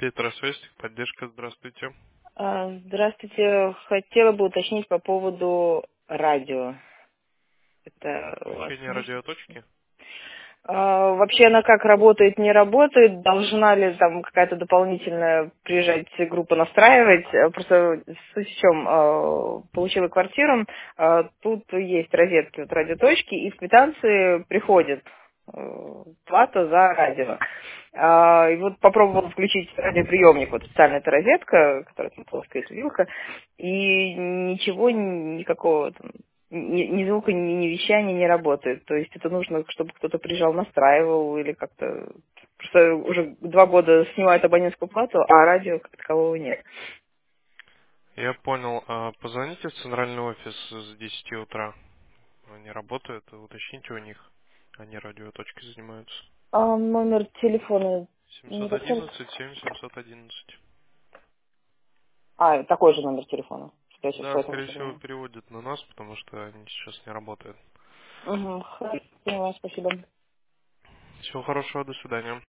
Петросвязь, поддержка, здравствуйте. Здравствуйте. Хотела бы уточнить по поводу радио. Это у вас Включение можно? радиоточки. Вообще она как работает, не работает? Должна ли там какая-то дополнительная приезжать группа настраивать? Просто суть в чем? Получила квартиру, тут есть розетки от радиоточки, и в квитанции приходит плата за радио. И вот попробовала включить радиоприемник, вот специально эта розетка, которая там плоская, эта вилка, и ничего, никакого там ни звука, ни вещания не работает. То есть это нужно, чтобы кто-то приезжал, настраивал или как-то... Просто уже 2 года снимают абонентскую плату, а радио как такового нет. Я понял. Позвоните в центральный офис с 10 утра. Они работают, уточните у них. Они радиоточкой занимаются. А номер телефона не подскажете? 711 711. Такой же номер телефона. Что я сейчас Да, поэтому скорее всего, позвоню. переводят на нас, потому что они сейчас не работают. Угу, хорошо, поняла, спасибо. Всего хорошего, до свидания.